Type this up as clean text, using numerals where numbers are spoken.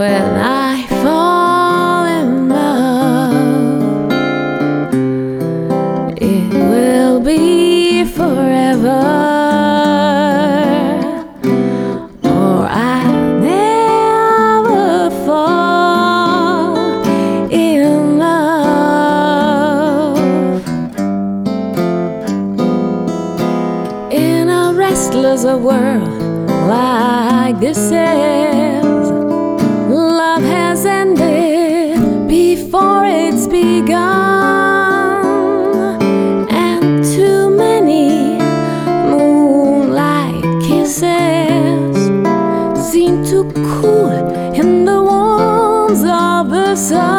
when I fall in love, it will be forever, or I'll never fall in love. In a restless world like this is, love has ended before it's begun, and too many moonlight kisses seem to cool in the warmth of the sun.